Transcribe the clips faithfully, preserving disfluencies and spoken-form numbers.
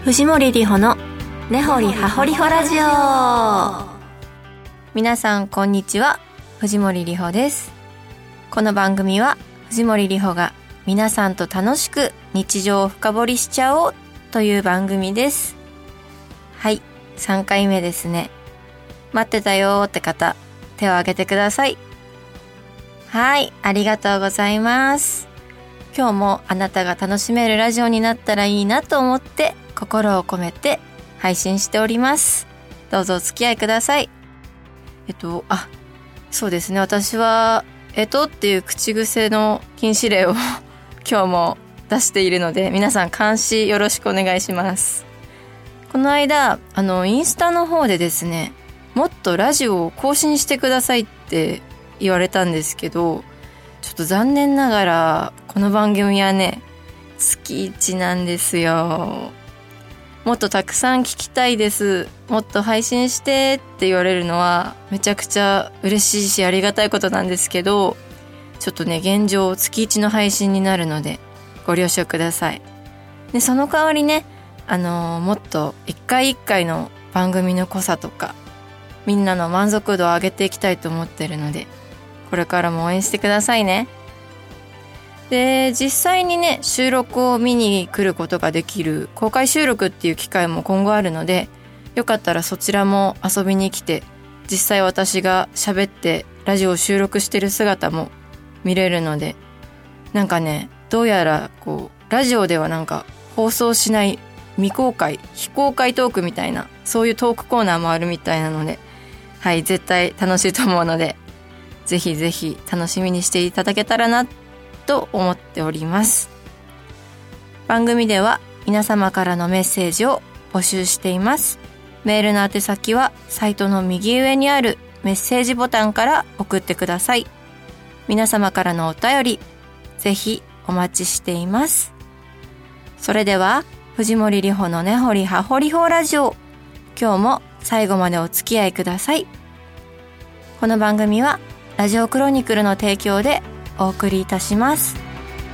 藤森里穂の根掘り葉掘り穂ラジオ。皆さんこんにちは、藤森里穂です。この番組は藤森里穂が皆さんと楽しく日常を深掘りしちゃおうという番組です。はい、さんかいめですね。待ってたよーって方、手を挙げてください。はい、ありがとうございます。今日もあなたが楽しめるラジオになったらいいなと思って心を込めて配信しております。どうぞお付き合いください。えっとあそうですね、私はえっとっていう口癖の禁止令を今日も出しているので、皆さん監視よろしくお願いします。この間あのインスタの方でですね、もっとラジオを更新してくださいって言われたんですけど、ちょっと残念ながらこの番組はね月いちなんですよ。もっとたくさん聞きたいです、もっと配信してって言われるのはめちゃくちゃ嬉しいしありがたいことなんですけど、ちょっとね現状月いちの配信になるのでご了承ください。でその代わりね、あのー、もっと一回一回の番組の濃さとかみんなの満足度を上げていきたいと思ってるので、これからも応援してくださいね。で実際にね収録を見に来ることができる公開収録っていう機会も今後あるので、よかったらそちらも遊びに来て、実際私が喋ってラジオを収録してる姿も見れるので、なんかねどうやらこうラジオではなんか放送しない未公開非公開トークみたいな、そういうトークコーナーもあるみたいなので、はい、絶対楽しいと思うのでぜひぜひ楽しみにしていただけたらなと思っております。番組では皆様からのメッセージを募集しています。メールの宛先はサイトの右上にあるメッセージボタンから送ってください。皆様からのお便りぜひお待ちしています。それでは藤森里穂の根掘り葉掘り穂ラジオ、今日も最後までお付き合いください。この番組はラジオクロニクルの提供でお送りいたします。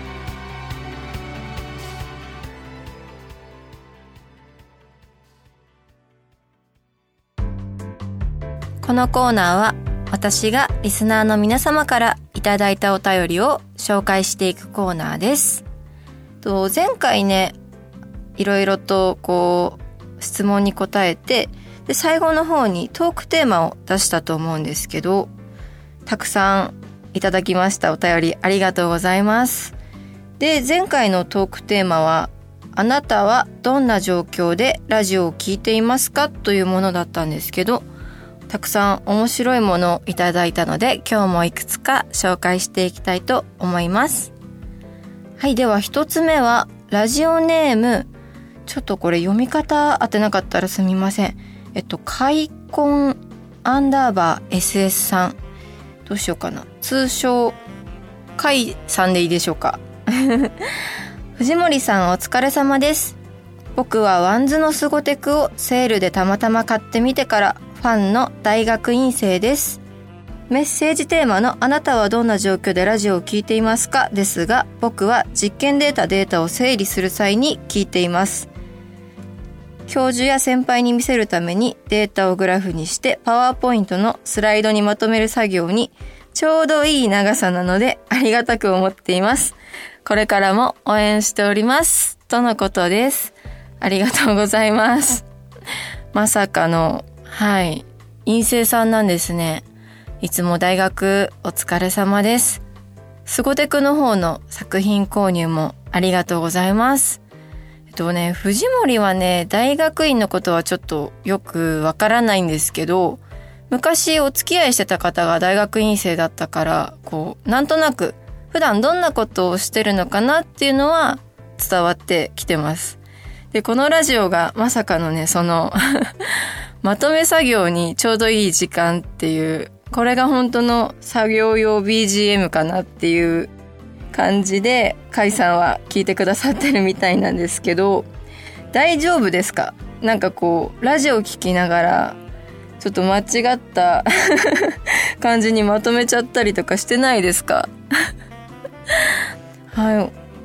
このコーナーは私がリスナーの皆様からいただいたお便りを紹介していくコーナーです。と前回ねいろいろとこう質問に答えて、で最後の方にトークテーマを出したと思うんですけど、たくさんいただきましたお便りありがとうございます。で前回のトークテーマはあなたはどんな状況でラジオを聞いていますかというものだったんですけど、たくさん面白いものをいただいたので今日もいくつか紹介していきたいと思います。はい、では一つ目はラジオネーム、ちょっとこれ読み方合ってなかったらすみません。えっとカイコンアンダーバー エスエス さん、どうしようかな、通称カイさんでいいでしょうか藤森さんお疲れ様です。僕はワンズのスゴテクをセールでたまたま買ってみてからファンの大学院生です。メッセージテーマのあなたはどんな状況でラジオを聞いていますかですが、僕は実験データデータを整理する際に聞いています。教授や先輩に見せるためにデータをグラフにしてパワーポイントのスライドにまとめる作業にちょうどいい長さなのでありがたく思っています。これからも応援しておりますとのことです。ありがとうございます。まさかのはい院生さんなんですね。いつも大学お疲れ様です。スゴテクの方の作品購入もありがとうございます。えっとね、藤森はね大学院のことはちょっとよくわからないんですけど、昔お付き合いしてた方が大学院生だったから、こうなんとなく普段どんなことをしてるのかなっていうのは伝わってきてます。でこのラジオがまさかのねそのまとめ作業にちょうどいい時間っていう、これが本当の作業用 ビージーエム かなっていう感じでカイさんは聞いてくださってるみたいなんですけど、大丈夫ですか？なんかこうラジオ聞きながらちょっと間違った感じにまとめちゃったりとかしてないですか？はい、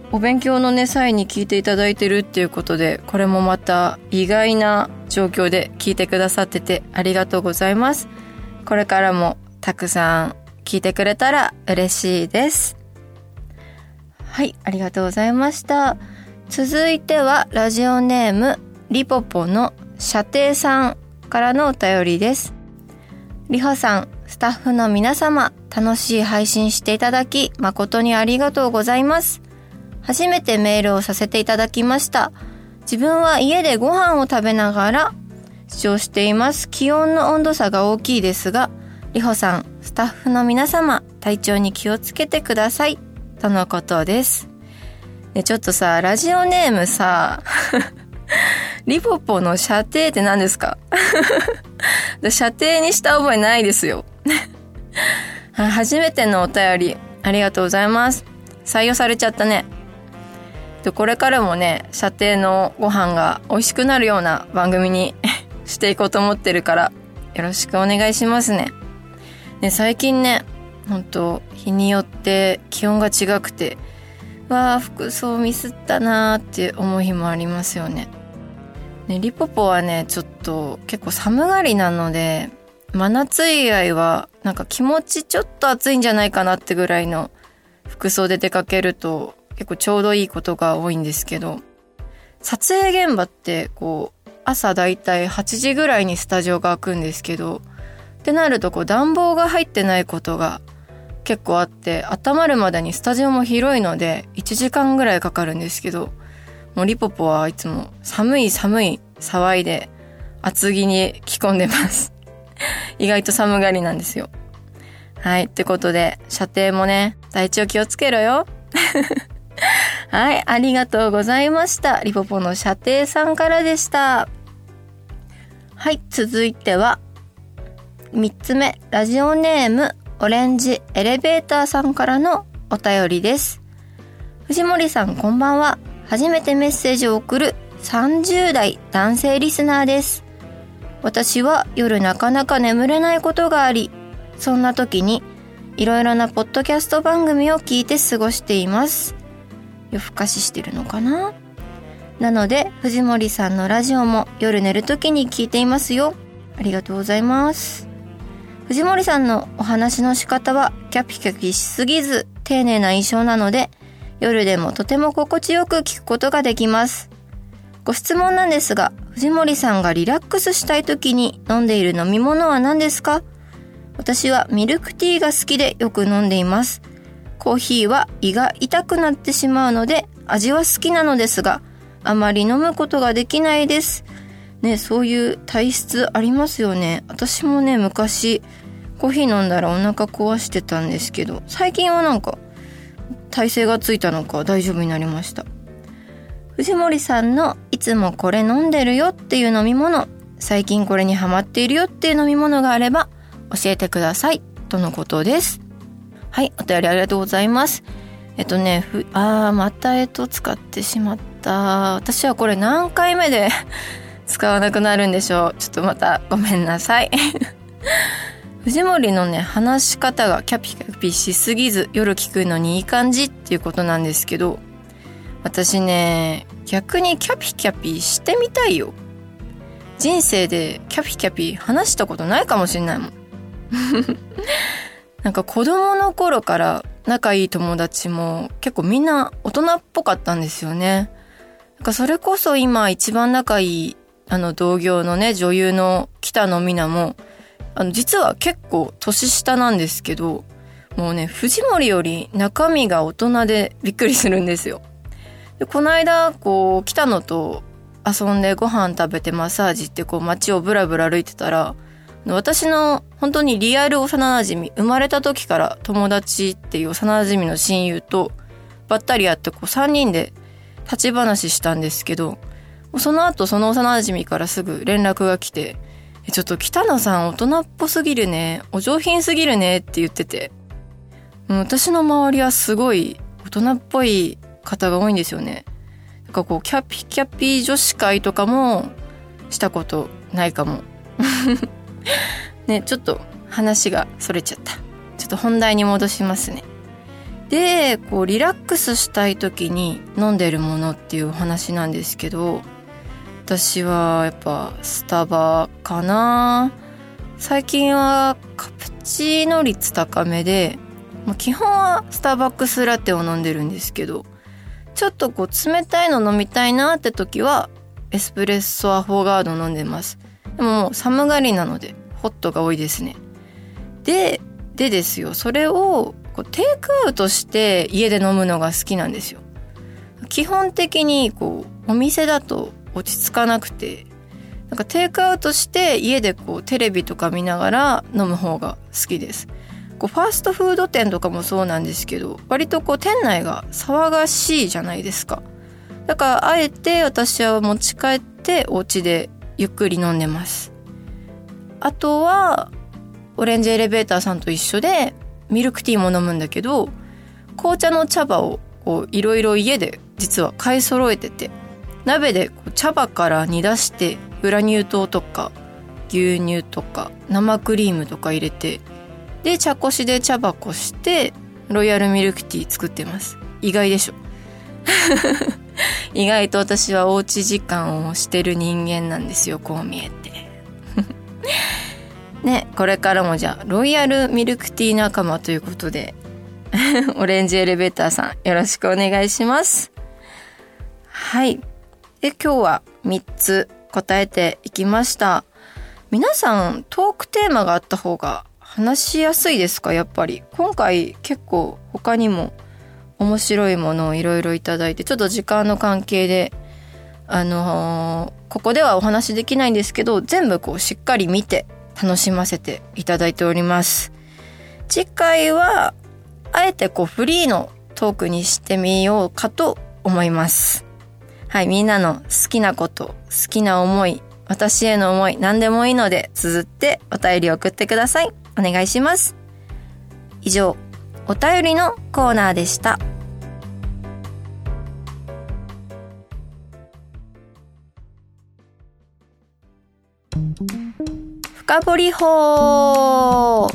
お勉強のね際に聞いていただいてるっていうことで、これもまた意外な状況で聞いてくださっててありがとうございます。これからもたくさん聞いてくれたら嬉しいです。はい、ありがとうございました。続いてはラジオネームリポポの射程さんからのお便りです。りほさん、スタッフの皆様、楽しい配信していただき誠にありがとうございます。初めてメールをさせていただきました。自分は家でご飯を食べながら視聴しています。気温の温度差が大きいですが、りほさん、スタッフの皆様、体調に気をつけてくださいとのことです。でちょっとさ、ラジオネームさリポポの射程って何ですか射程にした覚えないですよ初めてのお便りありがとうございます。採用されちゃったね。でこれからもね、射程のご飯が美味しくなるような番組にしていこうと思ってるから、よろしくお願いしますね。ね、最近ね、ほんと日によって気温が違くて、わー服装ミスったなーって思う日もありますよね。ね、リポポはね、ちょっと結構寒がりなので、真夏以外はなんか気持ちちょっと暑いんじゃないかなってぐらいの服装で出かけると結構ちょうどいいことが多いんですけど、撮影現場ってこう朝だいたいはちじぐらいにスタジオが開くんですけど、ってなるとこう暖房が入ってないことが結構あって、温まるまでにスタジオも広いのでいちじかんぐらいかかるんですけど、もうリポポはいつも寒い寒い騒いで厚着に着込んでます意外と寒がりなんですよ。はい、ってことで射程もね、体調気をつけろよはい、ありがとうございました。リポポの射程さんからでした。はい、続いてはみっつめ、ラジオネームオレンジエレベーターさんからのお便りです。藤森さん、こんばんは。初めてメッセージを送るさんじゅう代男性リスナーです。私は夜なかなか眠れないことがあり、そんな時にいろいろなポッドキャスト番組を聞いて過ごしています。夜更かししてるのかな。なので藤森さんのラジオも夜寝る時に聞いていますよ。ありがとうございます。藤森さんのお話の仕方はキャピキャピしすぎず丁寧な印象なので、夜でもとても心地よく聞くことができます。ご質問なんですが、藤森さんがリラックスしたい時に飲んでいる飲み物は何ですか？私はミルクティーが好きでよく飲んでいます。コーヒーは胃が痛くなってしまうので味は好きなのですが、あまり飲むことができないです。ね、そういう体質ありますよね。私もね、昔コーヒー飲んだらお腹壊してたんですけど、最近はなんか耐性がついたのか大丈夫になりました。藤森さんのいつもこれ飲んでるよっていう飲み物、最近これにハマっているよっていう飲み物があれば教えてくださいとのことです。はい、お便りありがとうございます。えっとねふあーまたえと使ってしまった。私はこれ何回目で使わなくなるんでしょう。ちょっとまたごめんなさい藤森のね、話し方がキャピキャピしすぎず夜聞くのにいい感じっていうことなんですけど、私ね、逆にキャピキャピしてみたいよ。人生でキャピキャピ話したことないかもしれないもんなんか子供の頃から仲いい友達も結構みんな大人っぽかったんですよね。なんかそれこそ今一番仲いいあの同業のね、女優の北野美奈もあの実は結構年下なんですけど、もうね、藤森より中身が大人でびっくりするんですよ。でこの間こう北野と遊んでご飯食べてマッサージってこう街をブラブラ歩いてたら、私の本当にリアル幼馴染、生まれた時から友達っていう幼馴染の親友とばったり会ってこうさんにんで立ち話したんですけど、その後その幼馴染からすぐ連絡が来て、ちょっと北野さん大人っぽすぎるね、お上品すぎるねって言ってて、私の周りはすごい大人っぽい方が多いんですよね。なんかこうキャピキャピ女子会とかもしたことないかもね、ちょっと話がそれちゃった。ちょっと本題に戻しますね。 でこうリラックスしたい時に飲んでるものっていう話なんですけど、私はやっぱスタバかな。最近はカプチーノ率高めで、まあ、基本はスターバックスラテを飲んでるんですけど、ちょっとこう冷たいの飲みたいなって時はエスプレッソアフォガード飲んでます。でももう寒がりなのでホットが多いですね。ででですよ、それをこうテイクアウトして家で飲むのが好きなんですよ。基本的にこうお店だと落ち着かなくて、なんかテイクアウトして家でこうテレビとか見ながら飲む方が好きです。こうファーストフード店とかもそうなんですけど、割とこう店内が騒がしいじゃないですか。だからあえて私は持ち帰ってお家でゆっくり飲んでます。あとはオレンジエレベーターさんと一緒でミルクティーも飲むんだけど、紅茶の茶葉をいろいろ家で実は買い揃えてて、鍋でこう茶葉から煮出してグラニュー糖とか牛乳とか生クリームとか入れて、で茶こしで茶葉こしてロイヤルミルクティー作ってます。意外でしょ意外と私はおうち時間をしてる人間なんですよ、こう見えてね、これからもじゃあロイヤルミルクティー仲間ということでオレンジエレベーターさんよろしくお願いします。はい。で今日はみっつ答えていきました。皆さんトークテーマがあった方が話しやすいですか？やっぱり今回結構他にも面白いものをいろいろいただいて、ちょっと時間の関係であのー、ここではお話できないんですけど、全部こうしっかり見て楽しませていただいております。次回はあえてこうフリーのトークにしてみようかと思います。はい、みんなの好きなこと、好きな思い、私への思い、何でもいいので綴ってお便り送ってください。お願いします。以上、お便りのコーナーでした。深掘り法。はい、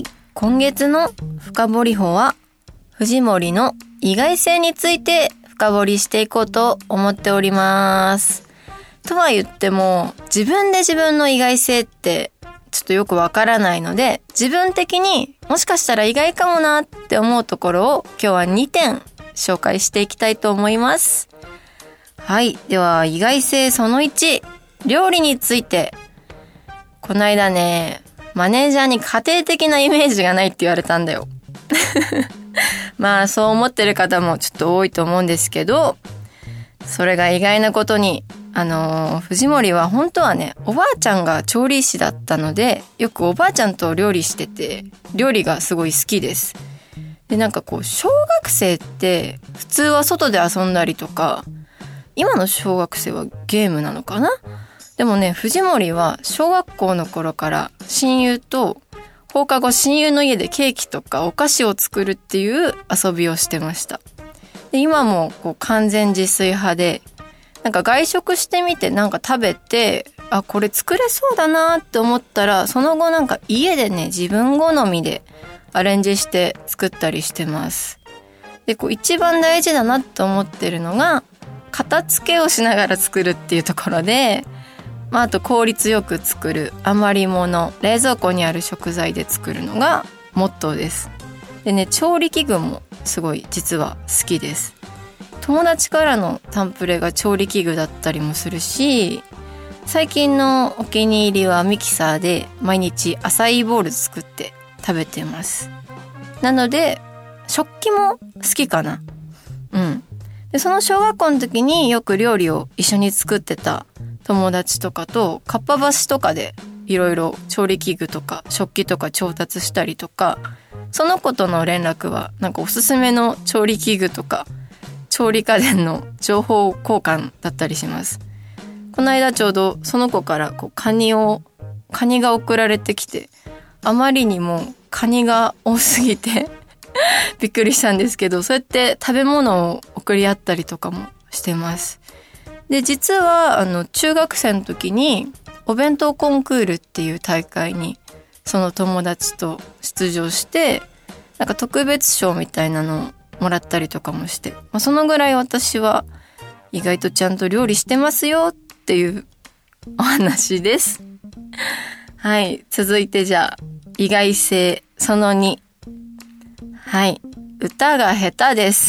今月の深掘り法は藤森の意外性について深掘りしていこうと思っております。とは言っても自分で自分の意外性ってちょっとよくわからないので、自分的にもしかしたら意外かもなって思うところを今日はにてん紹介していきたいと思います。はい、では意外性そのいち、料理について。こないだね、マネージャーに家庭的なイメージがないって言われたんだよまあそう思ってる方もちょっと多いと思うんですけど、それが意外なことにあのー、藤森は本当はね、おばあちゃんが調理師だったので、よくおばあちゃんと料理してて、料理がすごい好きです。で、なんかこう小学生って普通は外で遊んだりとか、今の小学生はゲームなのかな。でもね、藤森は小学校の頃から親友と放課後親友の家でケーキとかお菓子を作るっていう遊びをしてました。で、今もこう完全自炊派で、なんか外食してみてなんか食べて、あ、これ作れそうだなって思ったら、その後なんか家でね、自分好みでアレンジして作ったりしてます。で、こう一番大事だなって思ってるのが、片付けをしながら作るっていうところで、まあ、あと効率よく作る、余り物、冷蔵庫にある食材で作るのがモットーです。でね、調理器具もすごい実は好きです。友達からのタンプレが調理器具だったりもするし、最近のお気に入りはミキサーで毎日アサイーボウル作って食べてます。なので食器も好きかな。うん。で、その小学校の時によく料理を一緒に作ってた友達とかとかっぱ橋とかでいろいろ調理器具とか食器とか調達したりとか、その子との連絡はなんかおすすめの調理器具とか調理家電の情報交換だったりします。この間ちょうどその子からこうカニをカニが送られてきて、あまりにもカニが多すぎてびっくりしたんですけど、そうやって食べ物を送り合ったりとかもしてます。で、実はあの中学生の時にお弁当コンクールっていう大会にその友達と出場して、 なんか特別賞みたいなのをもらったりとかもして、まあ、そのぐらい私は意外とちゃんと料理してますよっていうお話です。はい、続いてじゃあ意外性そのに。はい、歌が下手です。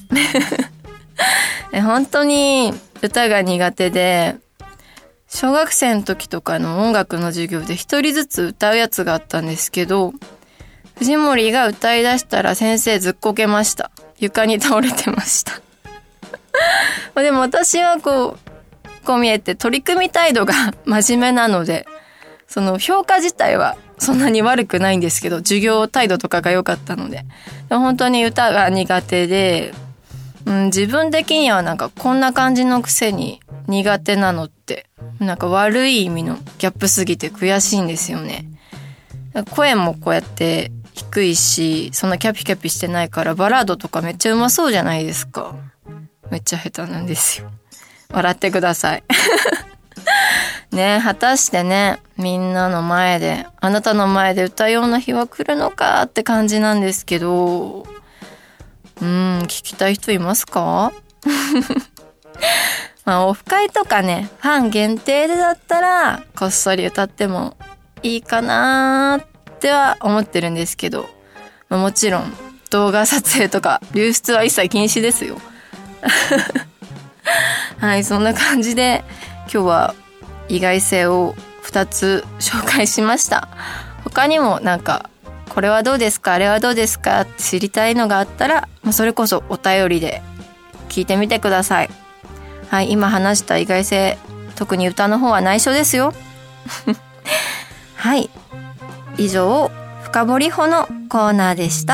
本当に歌が苦手で、小学生の時とかの音楽の授業で一人ずつ歌うやつがあったんですけど、藤森が歌い出したら先生ずっこけました。床に倒れてました。でも私はこう、こう見えて取り組み態度が真面目なので、その評価自体はそんなに悪くないんですけど、授業態度とかが良かったので、でも本当に歌が苦手で、うん、自分的にはなんかこんな感じのくせに苦手なのってなんか悪い意味のギャップすぎて悔しいんですよね。声もこうやって低いし、そんなキャピキャピしてないからバラードとかめっちゃうまそうじゃないですか。めっちゃ下手なんですよ。笑ってください。ね、果たしてね、みんなの前で、あなたの前で歌うような日は来るのかって感じなんですけど、うん、聞きたい人いますか？まあ、オフ会とかね、ファン限定でだったらこっそり歌ってもいいかなーっては思ってるんですけど、まあ、もちろん動画撮影とか流出は一切禁止ですよ。はい、そんな感じで今日は意外性をふたつ紹介しました。他にもなんかこれはどうですか、あれはどうですかって知りたいのがあったら、まあ、それこそお便りで聞いてみてください。はい、今話した意外性、特に歌の方は内緒ですよ。はい、以上深掘り穂のコーナーでした。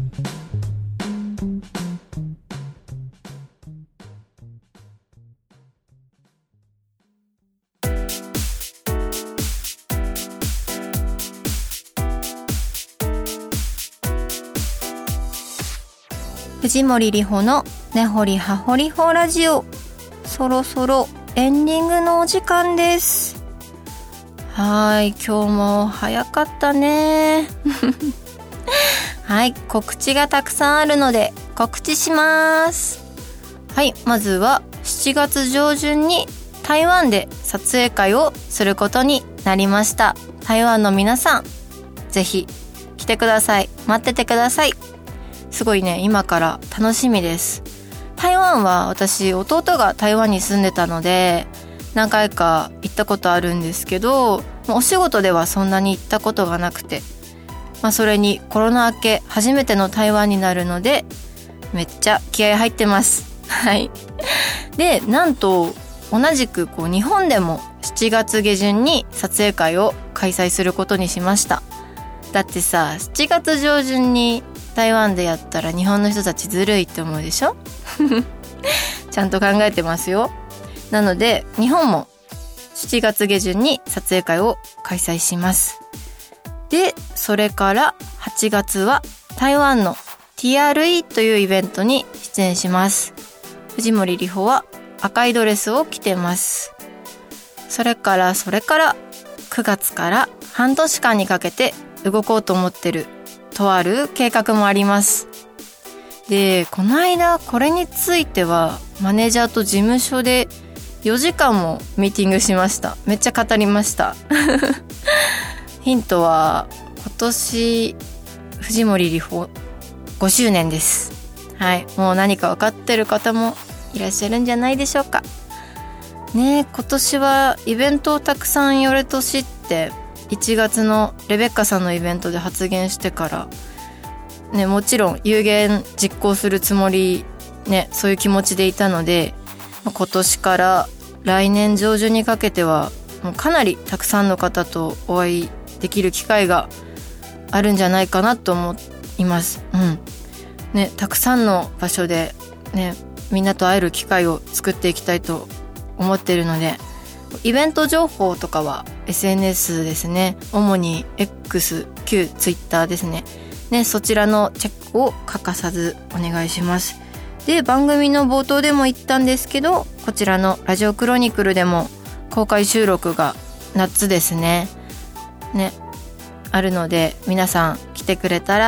藤森里穂の根掘り葉掘り穂ラジオ、そろそろエンディングのお時間です。はい、今日も早かったね。はい、告知がたくさんあるので告知します。はい、まずはしちがつ上旬に台湾で撮影会をすることになりました。台湾の皆さん、ぜひ来てください。待っててください。すごいね、今から楽しみです。台湾は私、弟が台湾に住んでたので何回か行ったことあるんですけど、お仕事ではそんなに行ったことがなくて、まあ、それにコロナ明け初めての台湾になるのでめっちゃ気合入ってます。はい。で、なんと同じくこう日本でもしちがつ下旬に撮影会を開催することにしました。だってさ、しちがつ上旬に台湾でやったら日本の人たちずるいって思うでしょ。ちゃんと考えてますよ。なので日本もしちがつ下旬に撮影会を開催します。で、それからはちがつは台湾の ティーアールイー というイベントに出演します。藤森里穂は赤いドレスを着てます。それからそれからくがつから半年間にかけて動こうと思ってるとある計画もあります。で、この間これについてはマネージャーと事務所でよじかんもミーティングしました。めっちゃ語りました。ヒントは今年藤森里穂ごしゅうねんです。はい、もう何か分かってる方もいらっしゃるんじゃないでしょうかね。え、今年はイベントをたくさんやる年っていちがつのレベッカさんのイベントで発言してからね、もちろん有言実行するつもりね、そういう気持ちでいたので、今年から来年上旬にかけてはもうかなりたくさんの方とお会いできる機会があるんじゃないかなと思います。うんね、たくさんの場所でね、みんなと会える機会を作っていきたいと思っているので、イベント情報とかは エスエヌエス ですね。主に X、旧 Twitter ですね。ね、そちらのチェックを欠かさずお願いします。で、番組の冒頭でも言ったんですけど、こちらのラジオクロニクルでも公開収録が夏ですね。ね、あるので皆さん来てくれたら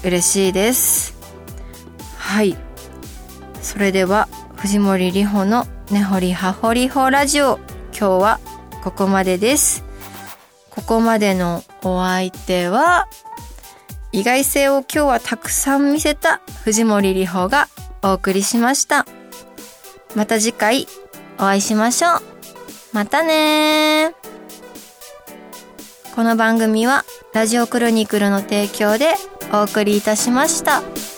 嬉しいです。はい、それでは藤森里穂の根掘り葉掘り穂ラジオ、今日はここまでです。ここまでのお相手は、意外性を今日はたくさん見せた藤森里穂がお送りしました。また次回お会いしましょう。またねー。この番組はラジオクロニクルの提供でお送りいたしました。